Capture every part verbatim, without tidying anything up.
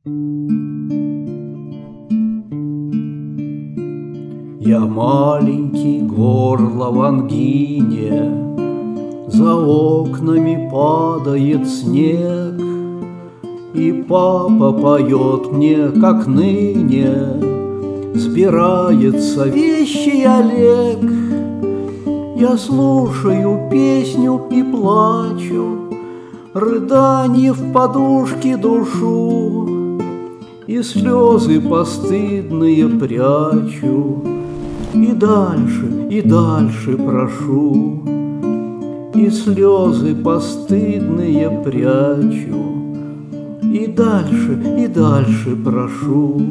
Я маленький, горло в ангине, за окнами падает снег, и папа поет мне, как ныне сбирается вещий Олег. Я слушаю песню и плачу, рыданье в подушке душу, и слезы постыдные прячу, и дальше, и дальше прошу, и слезы постыдные прячу, и дальше, и дальше прошу.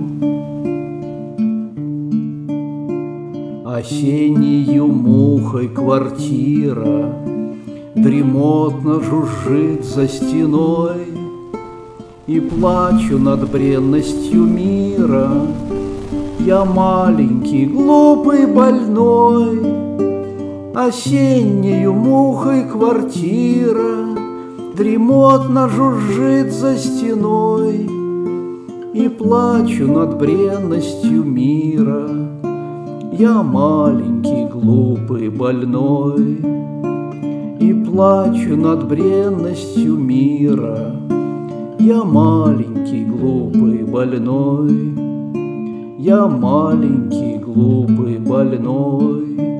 Осеннею мухой квартира дремотно жужжит за стеной, и плачу над бренностью мира. Я маленький, глупый, больной. Осеннею мухой квартира дремотно жужжит за стеной, и плачу над бренностью мира. Я маленький, глупый, больной, и плачу над бренностью мира. Я маленький, глупый, больной, я маленький, глупый, больной.